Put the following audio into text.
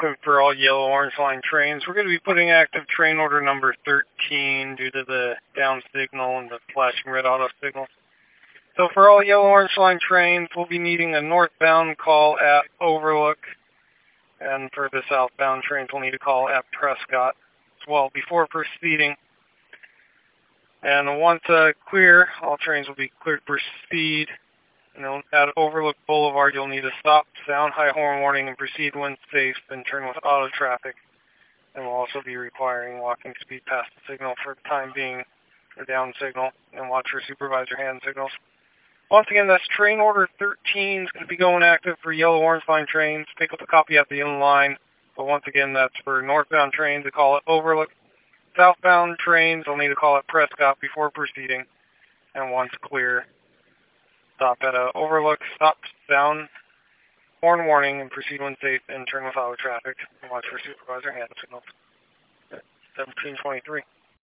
for all yellow orange line trains. We're going to be putting active train order number 13 due to the down signal and the flashing red auto signal. So for all yellow orange line trains, we'll be needing a northbound call at Overlook. And for the southbound trains, we'll need a call at Prescott as well before proceeding. And once clear, all trains will be cleared for speed. At Overlook Boulevard, you'll need to stop, sound high horn warning, and proceed when safe, then turn with auto traffic. And we'll also be requiring walking speed past the signal for the time being, or down signal, and watch for supervisor hand signals. Once again, that's train order 13 is going to be going active for yellow-orange line trains. Pick up a copy at the end line. But once again, that's for northbound trains to call at Overlook. Southbound trains will need to call at Prescott before proceeding. And once clear, stop at Overlook, stop, sound, horn warning, and proceed when safe, and turn with auto traffic. And watch for supervisor hand signals. 1723.